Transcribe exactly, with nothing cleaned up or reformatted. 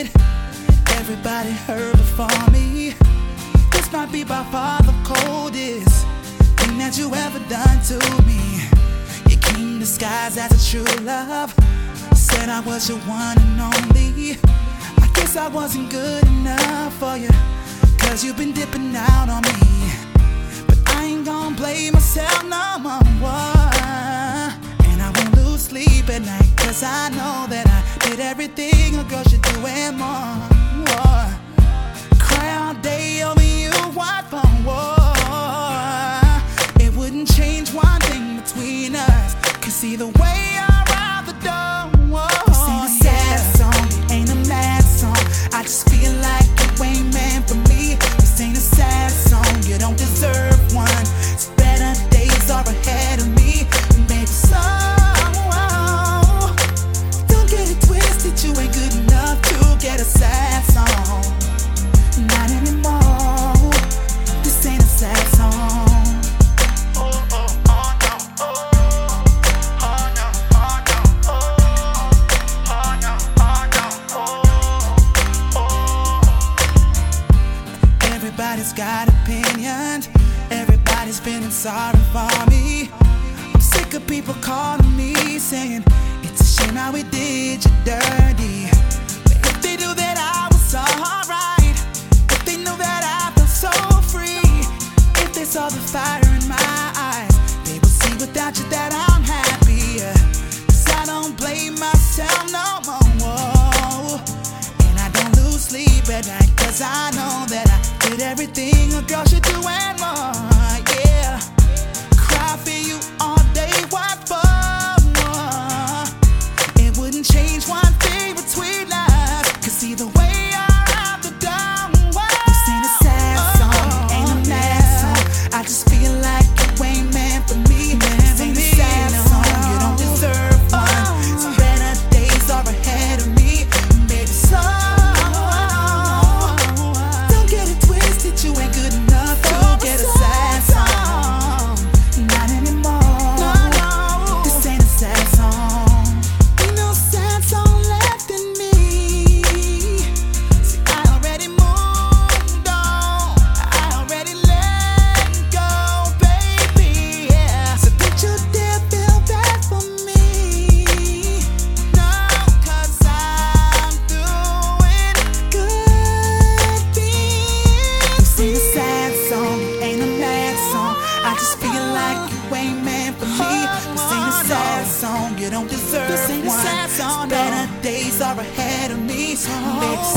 it. Everybody heard before me. This might be by far the coldest thing that you ever done to me. You came disguised as a true love, said I was your one and only. I guess I wasn't good enough for you, cause you've been dipping out on me. But I ain't gon' blame myself no more, and I won't lose sleep at night, cause I know that I did everything a girl should do and more. more. Cry all day over you, what for war? It wouldn't change one thing between us, cause either way you're out the door. This ain't a sad song, it ain't a mad song. I just feel like you ain't meant for me. This ain't a sad song, you don't deserve one. It's better days are ahead of me, maybe so. Don't get it twisted, you ain't good enough to get a sad song. Not anymore, this ain't a sad song. Everybody's got opinions, everybody's feeling sorry for me. I'm sick of people calling me saying it's a shame how we did you dirty. But if they knew that I was alright, if they knew that I felt so free, if they saw the fire in my eyes, they would see without you that I'm happier. Cause I don't blame myself no more, and I don't lose sleep at night, cause I know that I did everything a girl should do and more, yeah. Cry for you all day, what for more? It wouldn't change one thing between us, cause either way you're out the door. This ain't a sad song, it ain't a mad song. I just feel like you ain't meant for me. This ain't a sad song, you don't deserve one. Some better days are ahead of me, maybe so. You ain't good enough to get a sad song. Not anymore. No, no. This ain't a sad song. Ain't no sad song left in me. See, I already moved on. I already let go, baby. Yeah. So don't you dare feel bad for me. No, cause I'm doing good things. This ain't a sad song, it ain't a mad song. I just feel like you ain't meant for me. This ain't a sad song, you don't deserve one. This ain't a sad song, better days are ahead of me. Maybe